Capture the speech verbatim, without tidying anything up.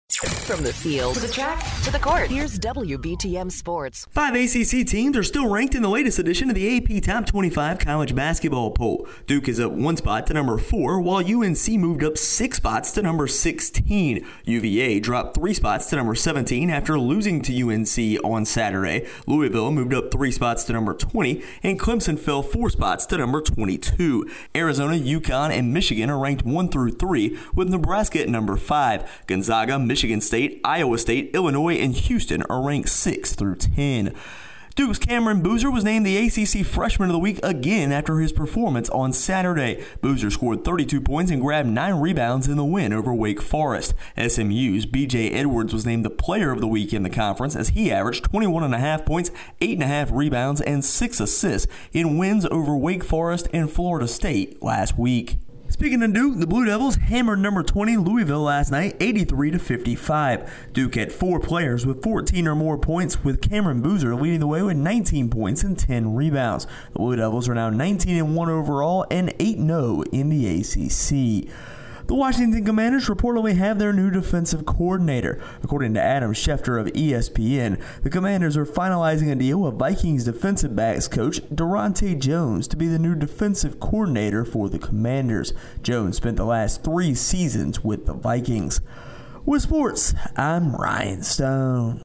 From the field to the track to the court, here's W B T M Sports. Five A C C teams are still ranked in the latest edition of the A P Top twenty-five College Basketball Poll. Duke is up one spot to number four, while U N C moved up six spots to number sixteen. U V A dropped three spots to number seventeen after losing to U N C on Saturday. Louisville moved up three spots to number twenty, and Clemson fell four spots to number twenty-two. Arizona, UConn, and Michigan are ranked one through three, with Nebraska at number five. Gonzaga, Michigan State, Iowa State, Illinois, and Houston are ranked six through ten. Duke's Cameron Boozer was named the A C C Freshman of the Week again after his performance on Saturday. Boozer scored thirty-two points and grabbed nine rebounds in the win over Wake Forest. S M U's B J Edwards was named the Player of the Week in the conference as he averaged twenty-one point five points, eight point five rebounds, and six assists in wins over Wake Forest and Florida State last week. Speaking of Duke, the Blue Devils hammered number twenty Louisville last night, eighty-three to fifty-five. Duke had four players with fourteen or more points, with Cameron Boozer leading the way with nineteen points and ten rebounds. The Blue Devils are now nineteen and one overall and eight and oh in the A C C. The Washington Commanders reportedly have their new defensive coordinator. According to Adam Schefter of E S P N, the Commanders are finalizing a deal with Vikings defensive backs coach Durante Jones to be the new defensive coordinator for the Commanders. Jones spent the last three seasons with the Vikings. With sports, I'm Ryan Stone.